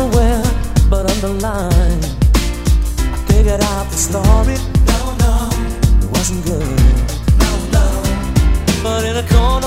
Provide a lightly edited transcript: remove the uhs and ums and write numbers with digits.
unaware, but underlined, I figured out the story. No, no, it wasn't good. No, no. But in a corner